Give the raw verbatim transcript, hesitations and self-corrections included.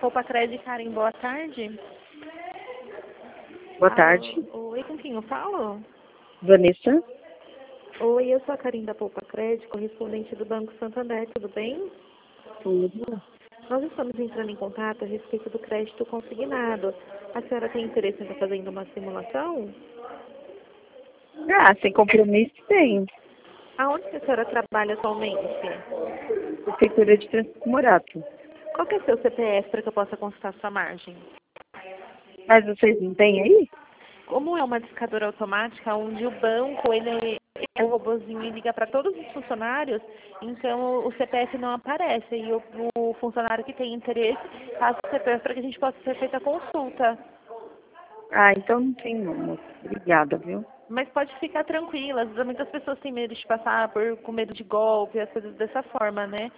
Roupa Crédito, Karen, boa tarde. Boa tarde. Alô, oi, com quem eu falo? Vanessa? Oi, eu sou a Karen da Poupa Crédito, correspondente do Banco Santander, tudo bem? Tudo. Nós estamos entrando em contato a respeito do crédito consignado. A senhora tem interesse em estar fazendo uma simulação? Ah, sem compromisso tem. Aonde que a senhora trabalha atualmente? Prefeitura de Francisco Morato. Qual que é seu C P F para que eu possa consultar sua margem? Mas vocês não têm aí? Como é uma discadora automática, onde o banco, ele é um robozinho e liga para todos os funcionários, então o C P F não aparece. E o, o funcionário que tem interesse passa o C P F para que a gente possa ser feita a consulta. Ah, então não tem não, moça. Obrigada, viu? Mas pode ficar tranquila, às vezes muitas pessoas têm medo de passar por, com medo de golpe, as coisas dessa forma, né?